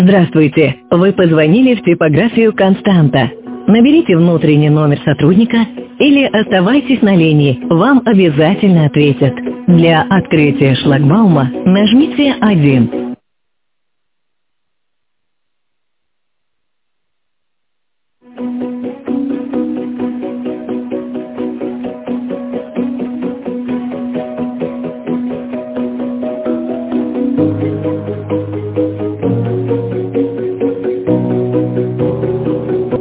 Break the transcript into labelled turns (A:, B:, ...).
A: Здравствуйте, вы позвонили в типографию «Константа». Наберите внутренний номер сотрудника или оставайтесь на линии, вам обязательно ответят. Для открытия шлагбаума нажмите 1.